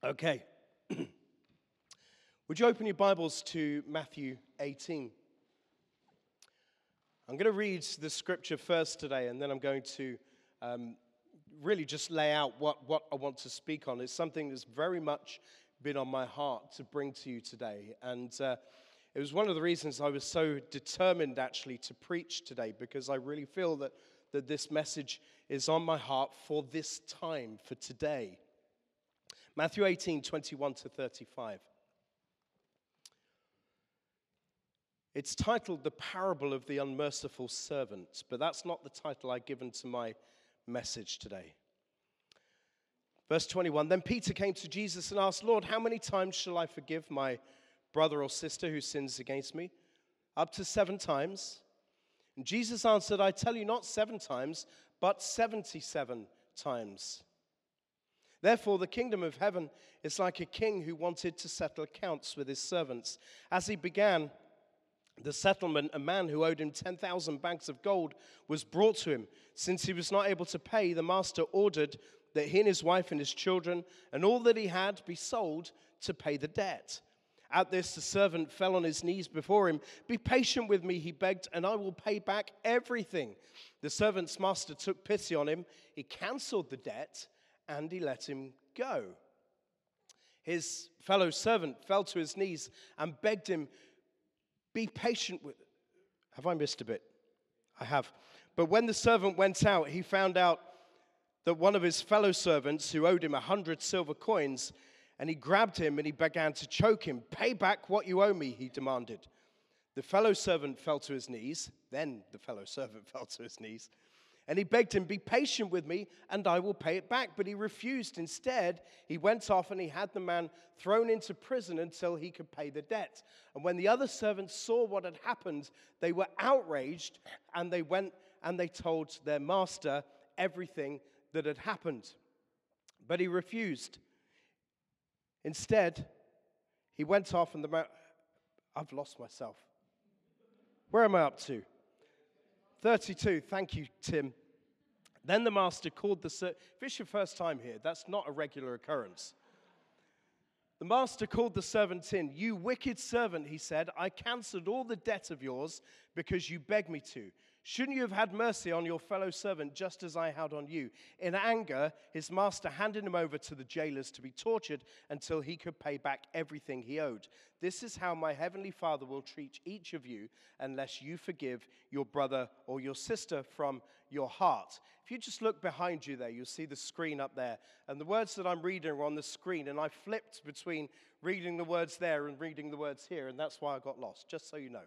Okay. Would you open your Bibles to Matthew 18? I'm going to read the scripture first today, and then I'm going to really just lay out what I want to speak on. It's something that's very much been on my heart to bring to you today. And it was one of the reasons I was so determined actually to preach today, because I really feel that this message is on my heart for this time, for today. Matthew 18, 21 to 35. It's titled The Parable of the Unmerciful Servant, but that's not the title I've given to my message today. Verse 21, Then Peter came to Jesus and asked, Lord, how many times shall I forgive my brother or sister who sins against me? Up to 7 times? And Jesus answered, I tell you, not 7 times, but 77 times. Therefore, the kingdom of heaven is like a king who wanted to settle accounts with his servants. As he began the settlement, a man who owed him 10,000 bags of gold was brought to him. Since he was not able to pay, the master ordered that he and his wife and his children and all that he had be sold to pay the debt. At this, the servant fell on his knees before him. Be patient with me, he begged, and I will pay back everything. The servant's master took pity on him. He canceled the debt and he let him go. His fellow servant fell to his knees and begged him, be patient with... Have I missed a bit? I have. But when the servant went out, he found out that one of his fellow servants who owed him 100 silver coins, and he grabbed him and he began to choke him. Pay back what you owe me, he demanded. The fellow servant fell to his knees. Then the fellow servant fell to his knees. And he begged him, be patient with me, and I will pay it back. But he refused. Instead, he went off and he had the man thrown into prison until he could pay the debt. And when the other servants saw what had happened, they were outraged, and they went and they told their master everything that had happened. But he refused. Instead, he went off and I've lost myself. Where am I up to? 32, thank you, Tim. Then the master called the servant. If it's your first time here, that's not a regular occurrence. The master called the servant in. You wicked servant, he said, I canceled all the debt of yours because you begged me to. Shouldn't you have had mercy on your fellow servant just as I had on you? In anger, his master handed him over to the jailers to be tortured until he could pay back everything he owed. This is how my heavenly Father will treat each of you unless you forgive your brother or your sister from your heart. If you just look behind you there, you'll see the screen up there. And the words that I'm reading are on the screen. And I flipped between reading the words there and reading the words here. And that's why I got lost, just so you know.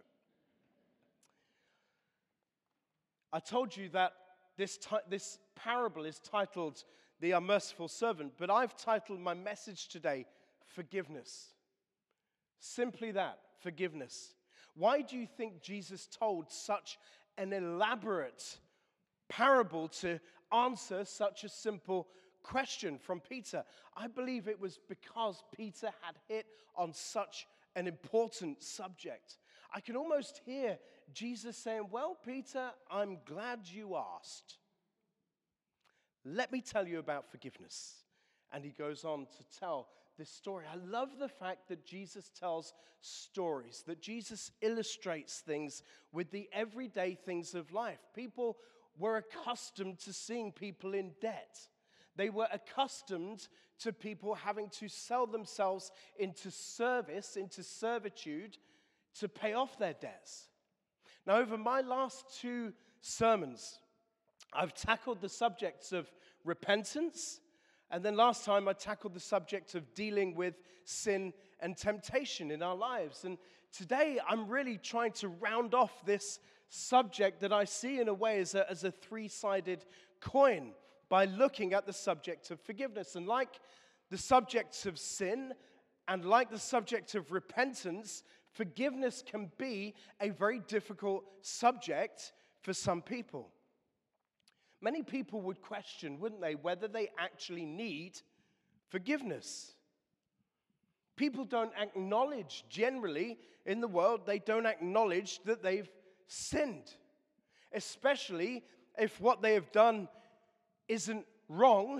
I told you that this parable is titled The Unmerciful Servant, but I've titled my message today, Forgiveness. Simply that, forgiveness. Why do you think Jesus told such an elaborate parable to answer such a simple question from Peter? I believe it was because Peter had hit on such an important subject. I can almost hear Jesus saying, well, Peter, I'm glad you asked. Let me tell you about forgiveness. And he goes on to tell this story. I love the fact that Jesus tells stories, that Jesus illustrates things with the everyday things of life. People were accustomed to seeing people in debt. They were accustomed to people having to sell themselves into service, into servitude, to pay off their debts. Now, over my last 2 sermons, I've tackled the subjects of repentance, and then last time I tackled the subject of dealing with sin and temptation in our lives. And today I'm really trying to round off this subject that I see in a way as a 3-sided coin by looking at the subject of forgiveness. And like the subjects of sin and like the subject of repentance, forgiveness can be a very difficult subject for some people. Many people would question, wouldn't they, whether they actually need forgiveness. People don't acknowledge, generally in the world, they don't acknowledge that they've sinned. Especially if what they have done isn't wrong,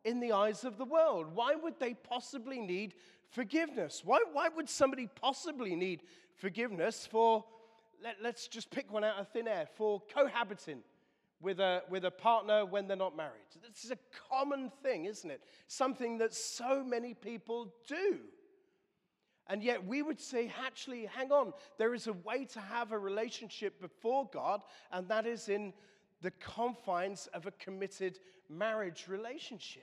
in the eyes of the world? Why would they possibly need forgiveness? Why would somebody possibly need forgiveness for, let's just pick one out of thin air, for cohabiting with a partner when they're not married? This is a common thing, isn't it? Something that so many people do. And yet we would say, actually, hang on, there is a way to have a relationship before God, and that is in the confines of a committed marriage relationship.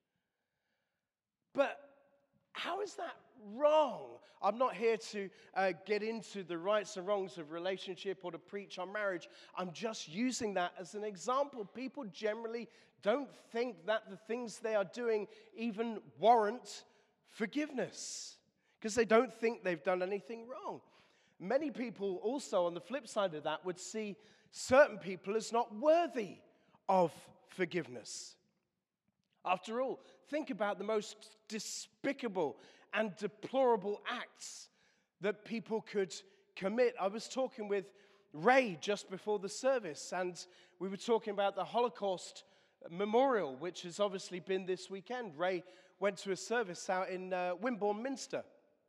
But how is that wrong? I'm not here to get into the rights and wrongs of relationship or to preach on marriage. I'm just using that as an example. People generally don't think that the things they are doing even warrant forgiveness, because they don't think they've done anything wrong. Many people also, on the flip side of that, would see certain people as not worthy of forgiveness. After all, think about the most despicable and deplorable acts that people could commit. I was talking with Ray just before the service, and we were talking about the Holocaust Memorial, which has obviously been this weekend. Ray went to a service out in Wimborne Minster.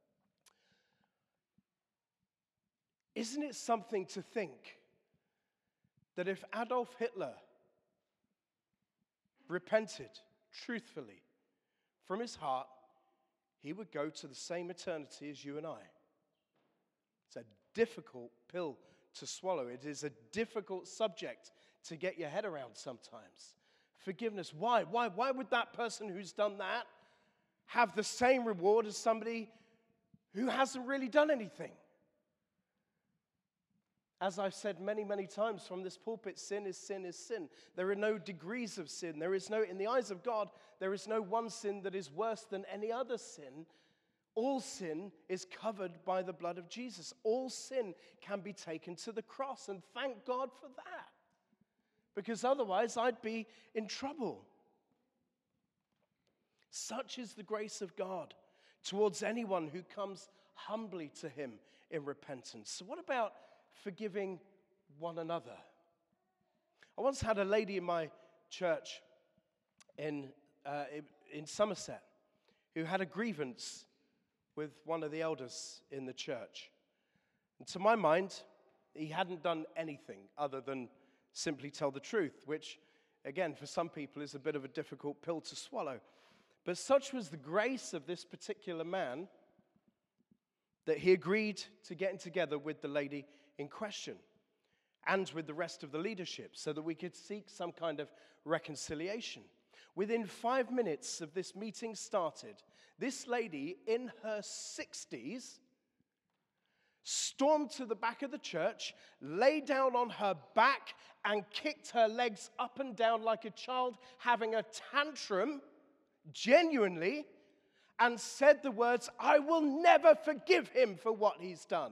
Isn't it something to think that if Adolf Hitler repented truthfully from his heart, he would go to the same eternity as you and I? It's a difficult pill to swallow. It is a difficult subject to get your head around sometimes. Forgiveness. Why? Why would that person who's done that have the same reward as somebody who hasn't really done anything? As I've said many, many times from this pulpit, sin is sin is sin. There are no degrees of sin. There is no, in the eyes of God, there is no one sin that is worse than any other sin. All sin is covered by the blood of Jesus. All sin can be taken to the cross, and thank God for that, because otherwise I'd be in trouble. Such is the grace of God towards anyone who comes humbly to him in repentance. So what about forgiving one another? I once had a lady in my church in Somerset who had a grievance with one of the elders in the church. And to my mind, he hadn't done anything other than simply tell the truth, which, again, for some people is a bit of a difficult pill to swallow. But such was the grace of this particular man that he agreed to getting together with the lady in question and with the rest of the leadership so that we could seek some kind of reconciliation. Within 5 minutes of this meeting started, this lady in her 60s stormed to the back of the church, lay down on her back and kicked her legs up and down like a child having a tantrum, genuinely, and said the words, "I will never forgive him for what he's done."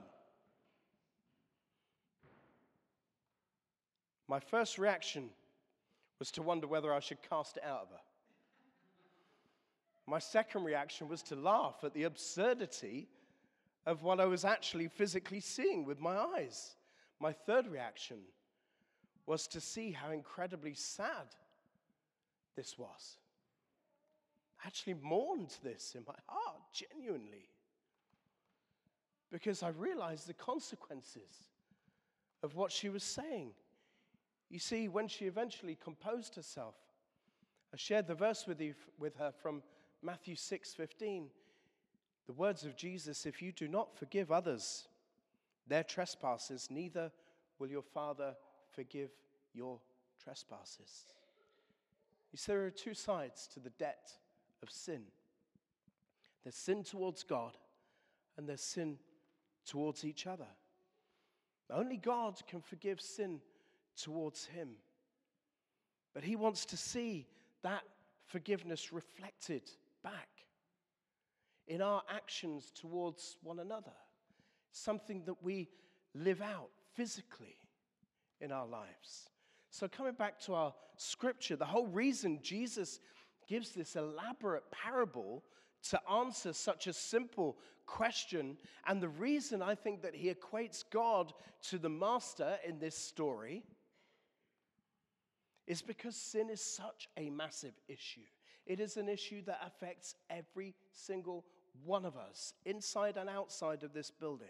My first reaction was to wonder whether I should cast it out of her. My second reaction was to laugh at the absurdity of what I was actually physically seeing with my eyes. My third reaction was to see how incredibly sad this was. I actually mourned this in my heart, genuinely, because I realized the consequences of what she was saying. You see, when she eventually composed herself, I shared the verse with her from Matthew 6:15. The words of Jesus, "If you do not forgive others their trespasses, neither will your Father forgive your trespasses." You see, there are two sides to the debt of sin. There's sin towards God, and there's sin towards each other. Only God can forgive sin towards him. But he wants to see that forgiveness reflected back in our actions towards one another. Something that we live out physically in our lives. So coming back to our scripture, the whole reason Jesus gives this elaborate parable to answer such a simple question, and the reason I think that he equates God to the master in this story, is because sin is such a massive issue. It is an issue that affects every single one of us, inside and outside of this building.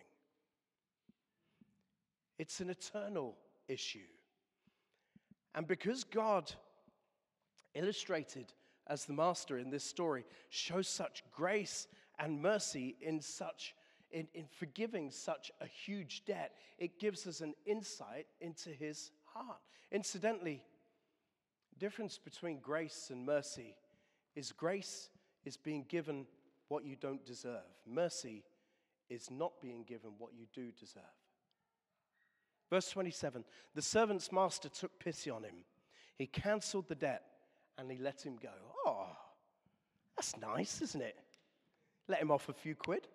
It's an eternal issue. And because God, illustrated as the master in this story, shows such grace and mercy in forgiving such a huge debt, it gives us an insight into his heart. Incidentally, the difference between grace and mercy is grace is being given what you don't deserve. Mercy is not being given what you do deserve. Verse 27, the servant's master took pity on him. He cancelled the debt and he let him go. Oh, that's nice, isn't it? Let him off a few quid.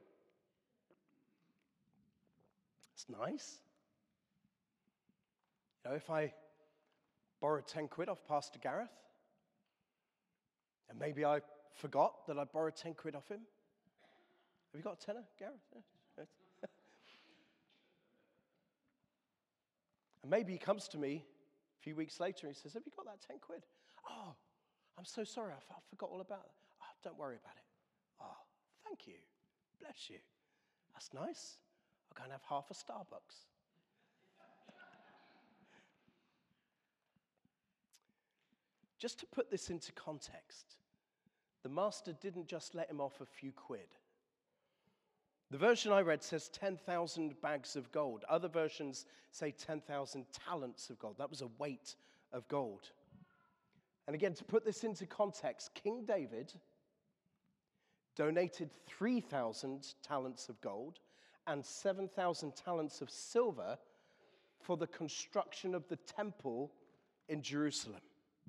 That's nice. You know, if I borrowed 10 quid off Pastor Gareth, and maybe I forgot that I borrowed 10 quid off him. Have you got a tenner, Gareth? Yeah. And maybe he comes to me a few weeks later and he says, have you got that 10 quid? Oh, I'm so sorry, I forgot all about it. Oh, don't worry about it. Oh, thank you. Bless you. That's nice. I'll go and have half a Starbucks. Just to put this into context, the master didn't just let him off a few quid. The version I read says 10,000 bags of gold. Other versions say 10,000 talents of gold. That was a weight of gold. And again, to put this into context, King David donated 3,000 talents of gold and 7,000 talents of silver for the construction of the temple in Jerusalem.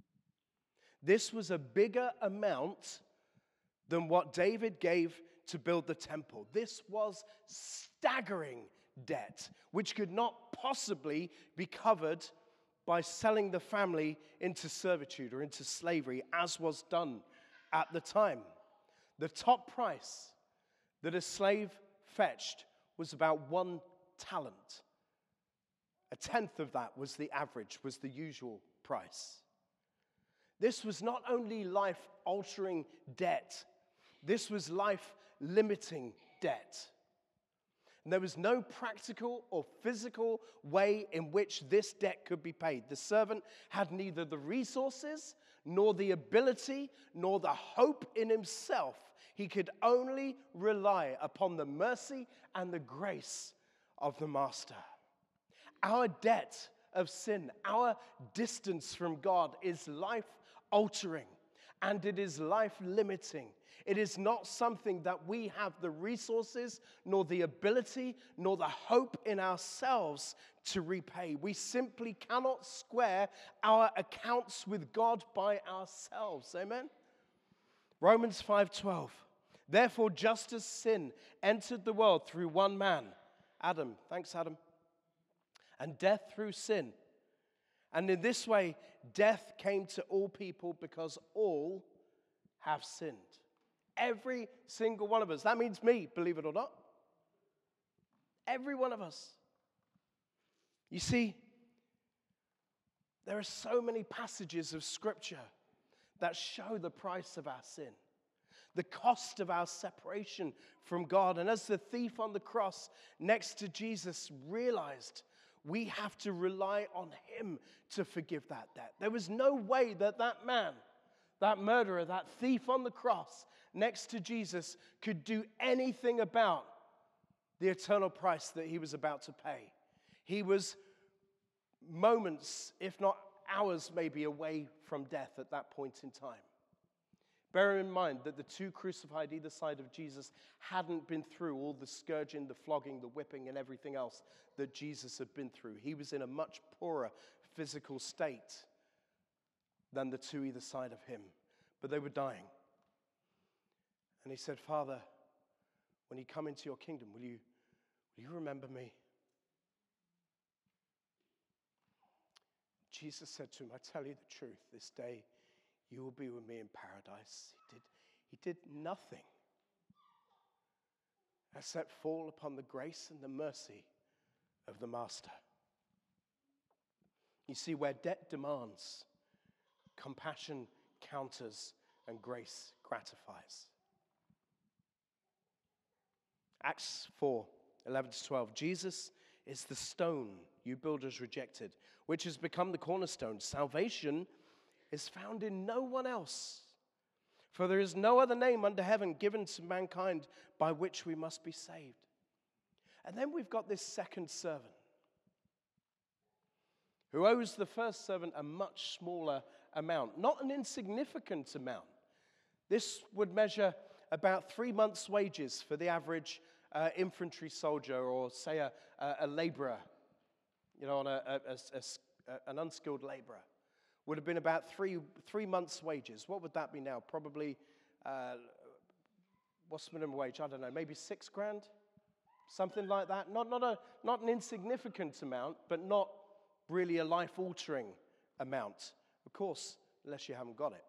This was a bigger amount than what David gave to build the temple. This was staggering debt, which could not possibly be covered by selling the family into servitude or into slavery, as was done at the time. The top price that a slave fetched was about 1 talent. A tenth of that was the average, was the usual price. This was not only life-altering debt, this was life-limiting debt. And there was no practical or physical way in which this debt could be paid. The servant had neither the resources, nor the ability, nor the hope in himself. He could only rely upon the mercy and the grace of the master. Our debt of sin, our distance from God is life-altering, and it is life-limiting. It is not something that we have the resources, nor the ability, nor the hope in ourselves to repay. We simply cannot square our accounts with God by ourselves. Amen? Romans 5:12. Therefore, just as sin entered the world through one man, Adam, thanks Adam, and death through sin. And in this way, death came to all people because all have sinned. Every single one of us. That means me, believe it or not. Every one of us. You see, there are so many passages of Scripture that show the price of our sin, the cost of our separation from God. And as the thief on the cross next to Jesus realized, we have to rely on him to forgive that debt. There was no way that that man, that murderer, that thief on the cross next to Jesus could do anything about the eternal price that he was about to pay. He was moments, if not hours maybe, away from death at that point in time. Bear in mind that the two crucified either side of Jesus hadn't been through all the scourging, the flogging, the whipping, and everything else that Jesus had been through. He was in a much poorer physical state than the two either side of him. But they were dying. And he said, Father, when you come into your kingdom, will you remember me? Jesus said to him, I tell you the truth, this day you will be with me in paradise. He did nothing except fall upon the grace and the mercy of the master. You see, where debt demands, compassion counters and grace gratifies. Acts 4:11-12. Jesus is the stone you builders rejected, which has become the cornerstone. Salvation is found in no one else. For there is no other name under heaven given to mankind by which we must be saved. And then we've got this second servant who owes the first servant a much smaller amount, not an insignificant amount. This would measure about 3 months' wages for the average infantry soldier, or say a laborer, on an unskilled laborer. Would have been about three months' wages. What would that be now? Probably, what's the minimum wage? I don't know, maybe $6,000? Something like that. Not an insignificant amount, but not really a life-altering amount. Of course, unless you haven't got it.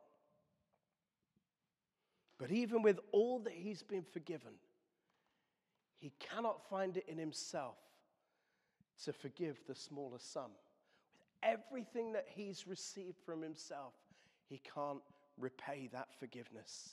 But even with all that he's been forgiven, he cannot find it in himself to forgive the smaller sum. With everything that he's received from himself, he can't repay that forgiveness.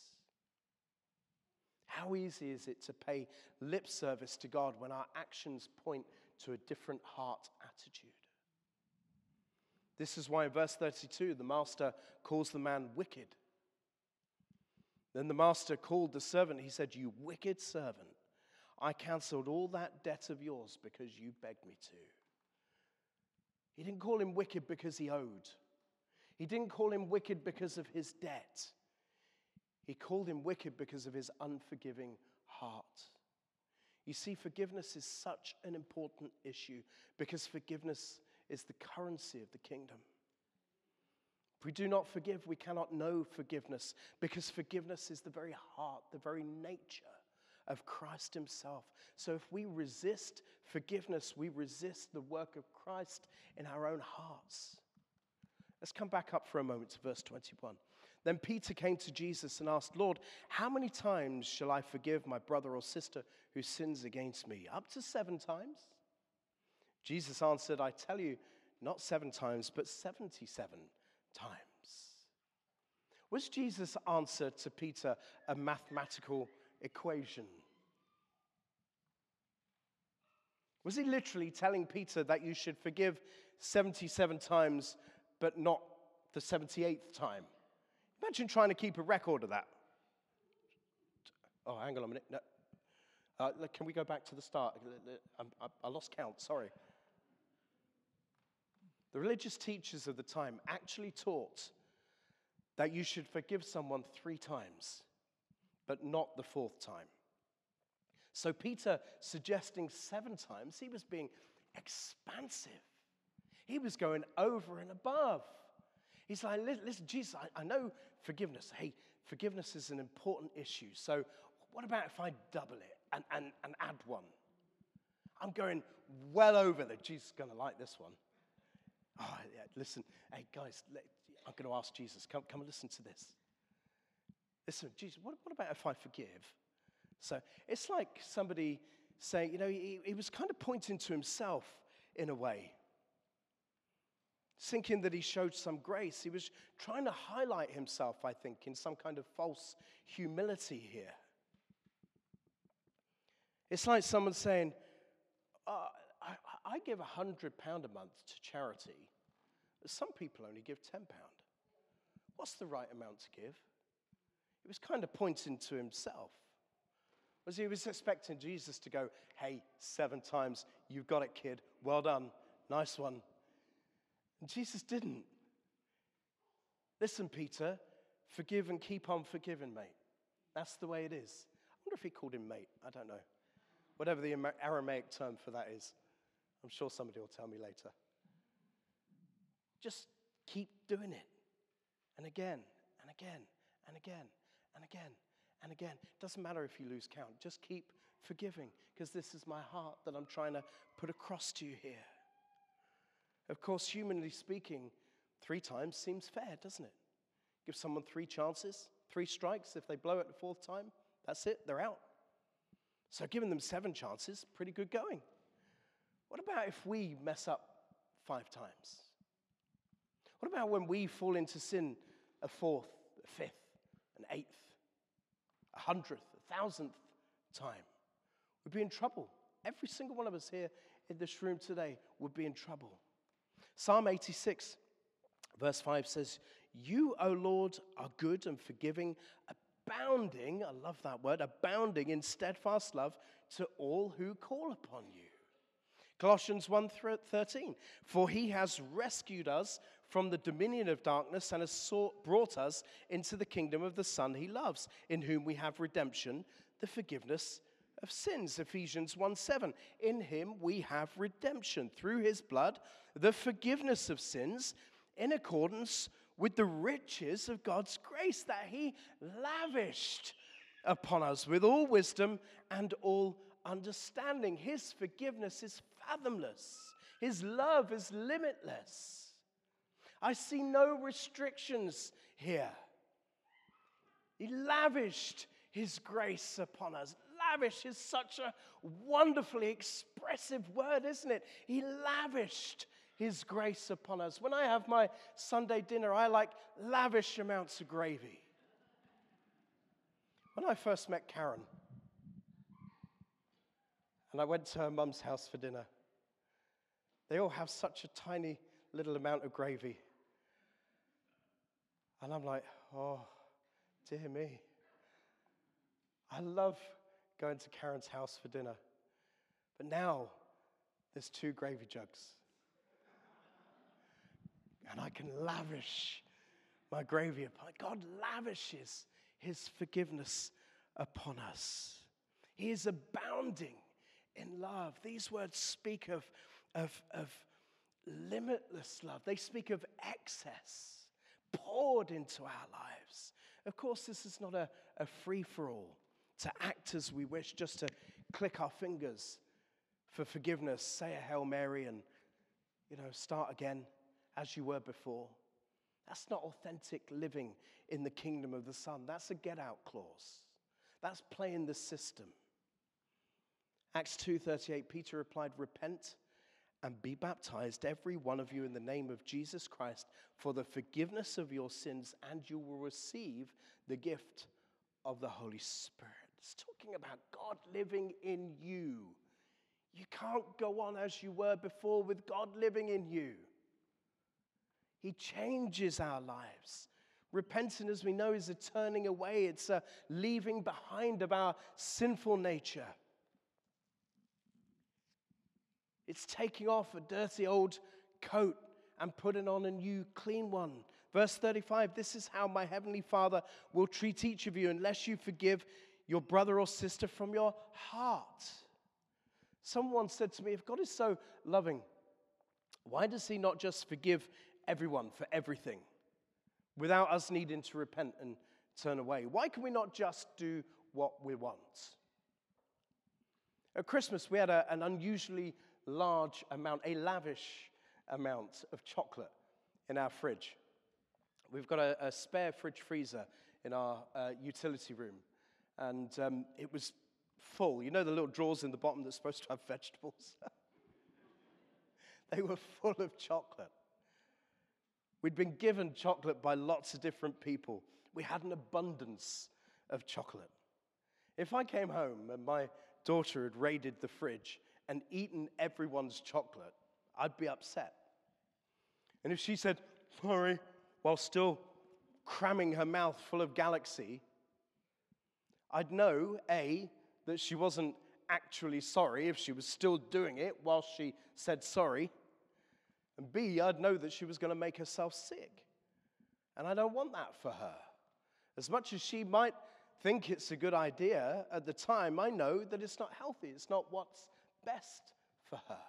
How easy is it to pay lip service to God when our actions point to a different heart attitude? This is why in verse 32, the master calls the man wicked. Then the master called the servant. He said, "You wicked servant, I cancelled all that debt of yours because you begged me to." He didn't call him wicked because he owed. He didn't call him wicked because of his debt. He called him wicked because of his unforgiving heart. You see, forgiveness is such an important issue because forgiveness is the currency of the kingdom. If we do not forgive, we cannot know forgiveness, because forgiveness is the very heart, the very nature of Christ himself. So if we resist forgiveness, we resist the work of Christ in our own hearts. Let's come back up for a moment to verse 21. Then Peter came to Jesus and asked, "Lord, how many times shall I forgive my brother or sister who sins against me? Up to 7 times?" Jesus answered, "I tell you, not 7 times, but 77 times." Was Jesus' answer to Peter a mathematical equation? Was he literally telling Peter that you should forgive 77 times, but not the 78th time? Imagine trying to keep a record of that. Oh, hang on a minute. No. Can we go back to the start? I lost count, sorry. The religious teachers of the time actually taught that you should forgive someone 3 times, but not the 4th time. So Peter suggesting 7 times, he was being expansive. He was going over and above. He's like, "Listen, Jesus, I know forgiveness. Hey, forgiveness is an important issue. So what about if I double it and add 1? I'm going well over there. Jesus is going to like this one. Oh, yeah, listen. Hey, guys, I'm going to ask Jesus. Come and listen to this. Listen, Jesus, what about if I forgive? So it's like somebody saying, he was kind of pointing to himself in a way, thinking that he showed some grace. He was trying to highlight himself, I think, in some kind of false humility here. It's like someone saying, I give £100 a month to charity. Some people only give £10. What's the right amount to give? He was kind of pointing to himself. He was expecting Jesus to go, "Hey, 7 times, you've got it, kid. Well done. Nice one." And Jesus didn't. "Listen, Peter, forgive and keep on forgiving, mate. That's the way it is." I wonder if he called him mate. I don't know. Whatever the Aramaic term for that is. I'm sure somebody will tell me later. Just keep doing it. And again, and again, and again, and again, and again. It doesn't matter if you lose count. Just keep forgiving, because this is my heart that I'm trying to put across to you here. Of course, humanly speaking, 3 times seems fair, doesn't it? Give someone 3 chances, 3 strikes. If they blow it the 4th time, that's it, they're out. So giving them 7 chances, pretty good going. What about if we mess up 5 times? What about when we fall into sin a 4th, a 5th, an eighth, 100th, 1,000th time, we'd be in trouble. Every single one of us here in this room today would be in trouble. Psalm 86, verse 5 says, "You, O Lord, are good and forgiving, abounding," I love that word, "abounding in steadfast love to all who call upon you." Colossians 1:13, "For he has rescued us from the dominion of darkness and has brought us into the kingdom of the Son he loves, in whom we have redemption, the forgiveness of sins." Ephesians 1:7, "In him we have redemption through his blood, the forgiveness of sins, in accordance with the riches of God's grace that he lavished upon us with all wisdom and all understanding." His forgiveness is fathomless. His love is limitless. I see no restrictions here. He lavished his grace upon us. Lavish is such a wonderfully expressive word, isn't it? He lavished his grace upon us. When I have my Sunday dinner, I like lavish amounts of gravy. When I first met Karen, and I went to her mum's house for dinner, they all have such a tiny little amount of gravy. And I'm like, oh, dear me. I love going to Karen's house for dinner. But now there's 2 gravy jugs. And I can lavish my gravy upon. God lavishes his forgiveness upon us. He is abounding in love. These words speak of limitless love. They speak of excess poured into our lives. Of course, this is not a free-for-all to act as we wish, just to click our fingers for forgiveness, say a Hail Mary, and start again as you were before. That's not authentic living in the kingdom of the Son. That's a get-out clause. That's playing the system. Acts 2:38, Peter replied, "Repent and be baptized, every one of you, in the name of Jesus Christ, for the forgiveness of your sins, and you will receive the gift of the Holy Spirit." It's talking about God living in you. You can't go on as you were before with God living in you. He changes our lives. Repenting, as we know, is a turning away. It's a leaving behind of our sinful nature. It's taking off a dirty old coat and putting on a new clean one. Verse 35, "This is how my heavenly Father will treat each of you unless you forgive your brother or sister from your heart." Someone said to me, if God is so loving, why does he not just forgive everyone for everything without us needing to repent and turn away? Why can we not just do what we want? At Christmas, we had an unusually large amount, a lavish amount of chocolate in our fridge. We've got a spare fridge freezer in our utility room, and it was full. You know the little drawers in the bottom that's supposed to have vegetables? They were full of chocolate. We'd been given chocolate by lots of different people. We had an abundance of chocolate. If I came home and my daughter had raided the fridge and eaten everyone's chocolate, I'd be upset. And if she said, "Sorry," while still cramming her mouth full of Galaxy, I'd know, A, that she wasn't actually sorry if she was still doing it while she said sorry, and B, I'd know that she was going to make herself sick. And I don't want that for her. As much as she might think it's a good idea, at the time, I know that it's not healthy. It's not what's best for her.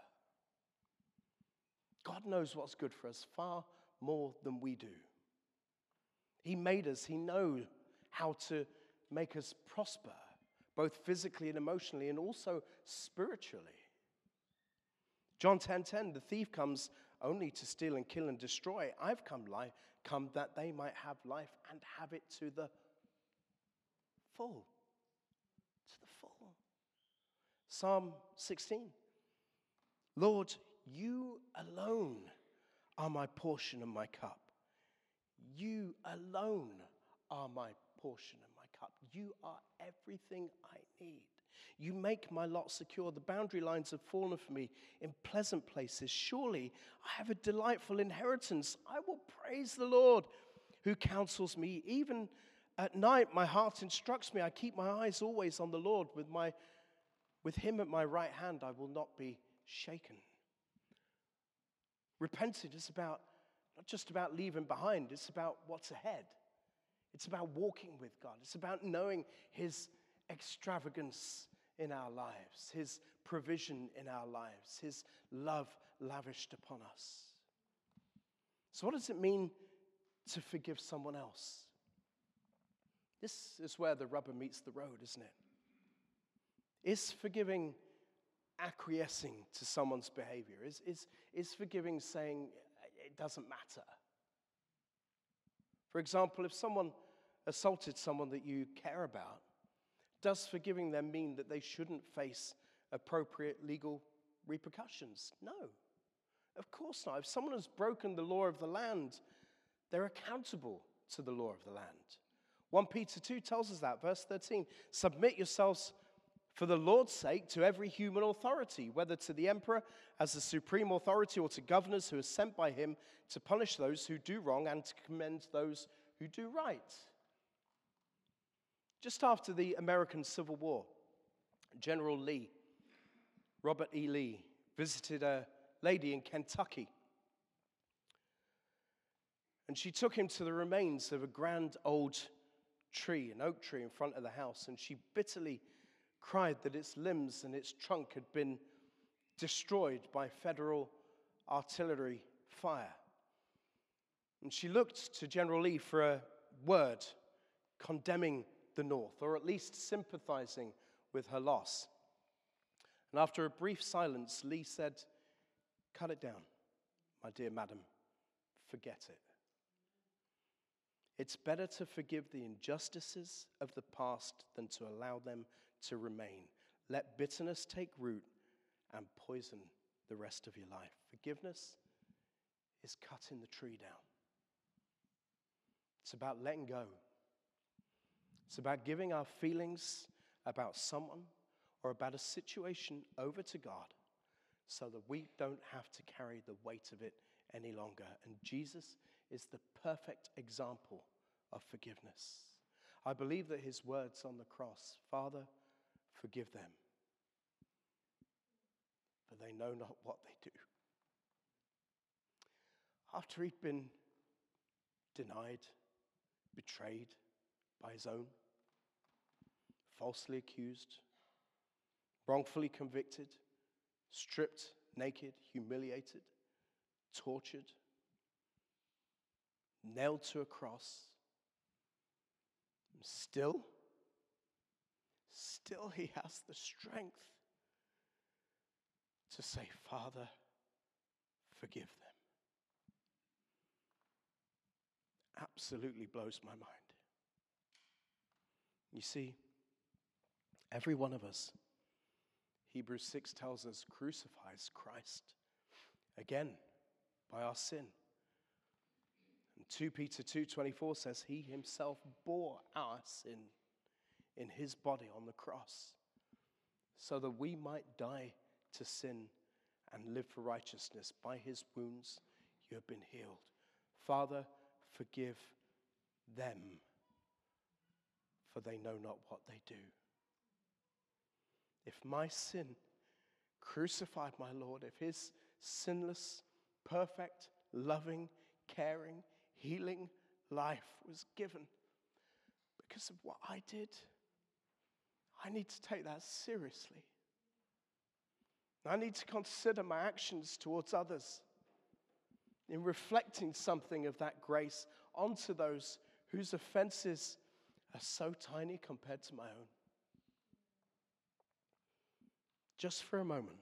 God knows what's good for us far more than we do. He made us. He knows how to make us prosper, both physically and emotionally, and also spiritually. John 10:10, "The thief comes only to steal and kill and destroy. I've come that they might have life and have it to the full." To the full. Psalm 16, "Lord, you alone are my portion and my cup. You alone are my portion and my cup. You are everything I need. You make my lot secure. The boundary lines have fallen for me in pleasant places. Surely I have a delightful inheritance. I will praise the Lord who counsels me. Even at night, my heart instructs me. I keep my eyes always on the Lord. With him at my right hand, I will not be shaken. Repenting is not just about leaving behind. It's about what's ahead. It's about walking with God. It's about knowing his extravagance in our lives, his provision in our lives, his love lavished upon us. So what does it mean to forgive someone else? This is where the rubber meets the road, isn't it? Is forgiving acquiescing to someone's behavior? Is forgiving saying it doesn't matter? For example, if someone assaulted someone that you care about, does forgiving them mean that they shouldn't face appropriate legal repercussions? No, of course not. If someone has broken the law of the land, they're accountable to the law of the land. 1 Peter 2 tells us that, verse 13. Submit yourselves for the Lord's sake to every human authority, whether to the emperor as the supreme authority or to governors who are sent by him to punish those who do wrong and to commend those who do right. Just after the American Civil War, General Lee, Robert E. Lee, visited a lady in Kentucky. And she took him to the remains of a grand old tree, an oak tree in front of the house, and she bitterly cried that its limbs and its trunk had been destroyed by federal artillery fire. And she looked to General Lee for a word condemning the North, or at least sympathizing with her loss. And after a brief silence, Lee said, "Cut it down, my dear madam, forget it. It's better to forgive the injustices of the past than to allow them to remain. Let bitterness take root and poison the rest of your life." Forgiveness is cutting the tree down. It's about letting go. It's about giving our feelings about someone or about a situation over to God so that we don't have to carry the weight of it any longer. And Jesus is the perfect example of forgiveness. I believe that his words on the cross, "Father, forgive them, for they know not what they do." After he'd been denied, betrayed by his own, falsely accused, wrongfully convicted, stripped naked, humiliated, tortured, nailed to a cross, and still he has the strength to say, "Father, forgive them." Absolutely blows my mind. You see, every one of us, Hebrews 6 tells us, crucifies Christ again by our sin. And 2 Peter 2:24 says he himself bore our sin in his body on the cross so that we might die to sin and live for righteousness. By his wounds you have been healed. Father, forgive them, for they know not what they do. If my sin crucified my Lord, if his sinless, perfect, loving, caring, healing life was given because of what I did, I need to take that seriously. I need to consider my actions towards others in reflecting something of that grace onto those whose offenses are so tiny compared to my own. Just for a moment,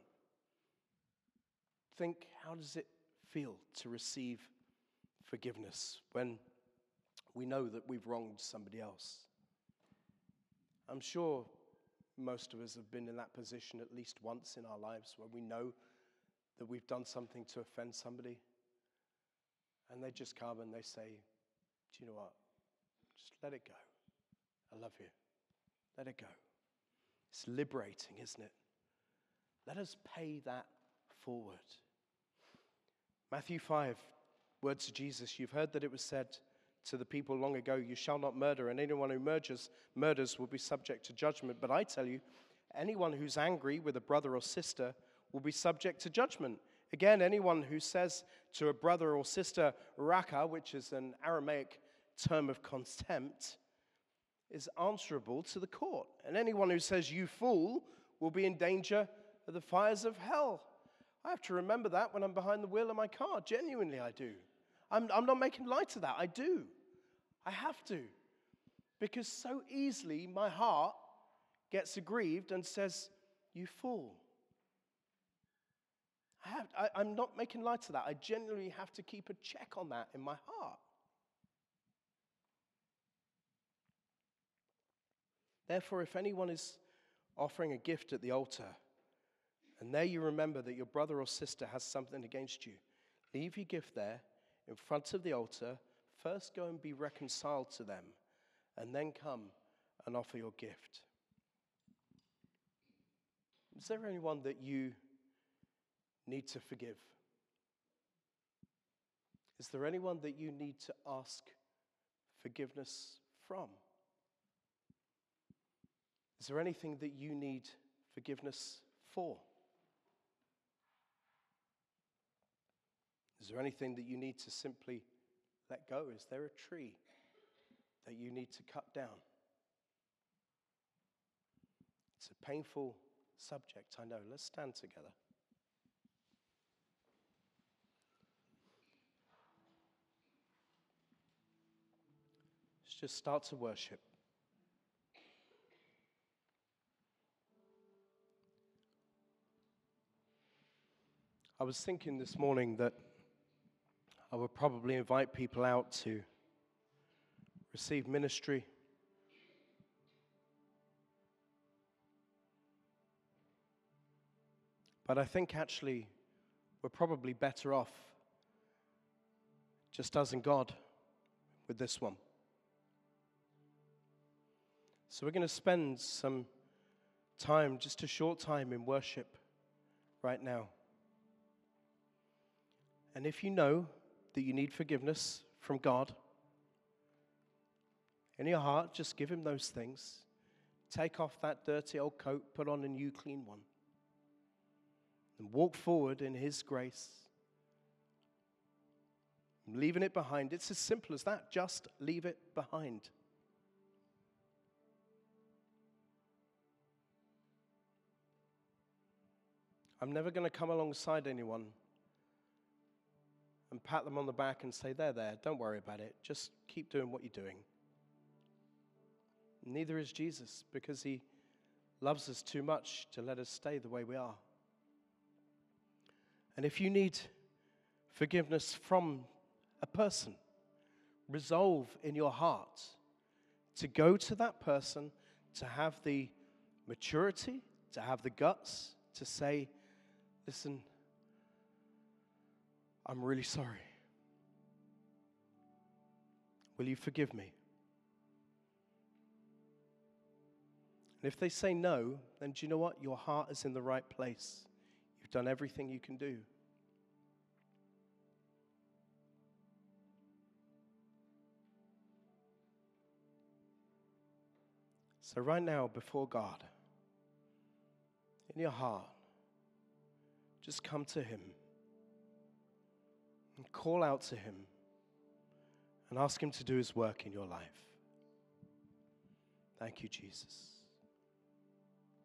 think, how does it feel to receive forgiveness when we know that we've wronged somebody else? I'm sure most of us have been in that position at least once in our lives where we know that we've done something to offend somebody, and they just come and they say, "Do you know what? Just let it go. I love you. Let it go. It's liberating, isn't it? Let us pay that forward. Matthew 5, words of Jesus. You've heard that it was said to the people long ago, you shall not murder, and anyone who murders will be subject to judgment. But I tell you, anyone who's angry with a brother or sister will be subject to judgment. Again, anyone who says to a brother or sister, raka, which is an Aramaic term of contempt, is answerable to the court. And anyone who says, you fool, will be in danger of the fires of hell. I have to remember that when I'm behind the wheel of my car. Genuinely, I do. I'm not making light of that. I do. I have to. Because so easily my heart gets aggrieved and says, you fool. I'm not making light of that. I genuinely have to keep a check on that in my heart. Therefore, if anyone is offering a gift at the altar, and there you remember that your brother or sister has something against you, leave your gift there in front of the altar. First go and be reconciled to them, and then come and offer your gift. Is there anyone that you need to forgive? Is there anyone that you need to ask forgiveness from? Is there anything that you need forgiveness for? Is there anything that you need to simply let go? Is there a tree that you need to cut down? It's a painful subject, I know. Let's stand together. Let's just start to worship. I was thinking this morning that I would probably invite people out to receive ministry. But I think actually we're probably better off just us and God with this one. So we're going to spend some time, just a short time in worship right now. And if you know that you need forgiveness from God, in your heart, just give him those things. Take off that dirty old coat, put on a new clean one. And walk forward in his grace. Leaving it behind. It's as simple as that. Just leave it behind. I'm never going to come alongside anyone and pat them on the back and say, there, don't worry about it. Just keep doing what you're doing. Neither is Jesus, because he loves us too much to let us stay the way we are. And if you need forgiveness from a person, resolve in your heart to go to that person, to have the maturity, to have the guts to say, listen, I'm really sorry. Will you forgive me? And if they say no, then do you know what? Your heart is in the right place. You've done everything you can do. So right now, before God, in your heart, just come to him and call out to him and ask him to do his work in your life. Thank you, Jesus.